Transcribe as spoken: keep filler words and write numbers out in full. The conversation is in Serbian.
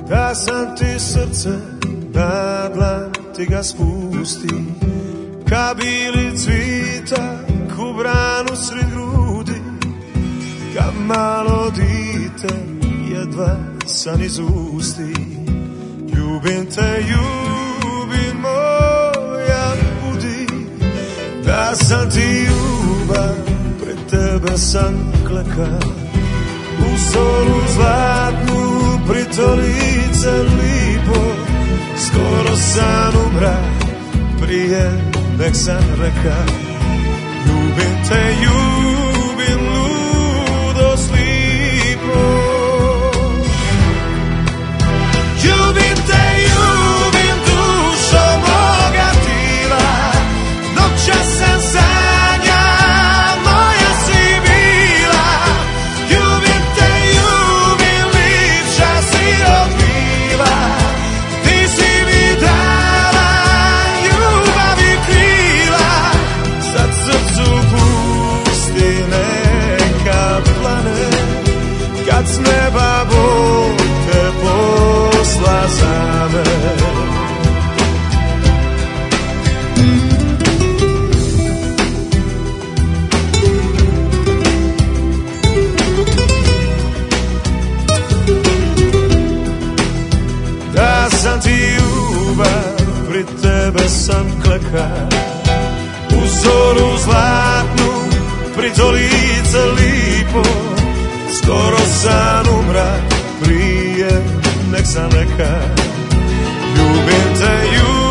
da sam ti srce na dlan ti ga spusti, ka bili cvita ku branu sred grudi, ka malo dite jedva san izusti. Ljubim te, ljubim moja, budi, da sam ti ljubav, pred tebe sam kleka, u solu zlatnu, pritolice lipo, skoro sam umra, prije nek sam reka. Ljubim te, ljubim ludo slipo. Ljubim te, ljubim dušo moga tila, noća sam sanja, moja si bila. Ljubim te, ljubim, lipša si od mila, ti si mi dala ljubav i krila, sad srcu pusti neka plane, kad s neba Bog te posla za me. Da sam ti ljubav, pri tebe sam kleka, u zoru zlatnu, pri to lice lipo, skoro sam umra, prije nek sam neka. Ljubim te, ljubim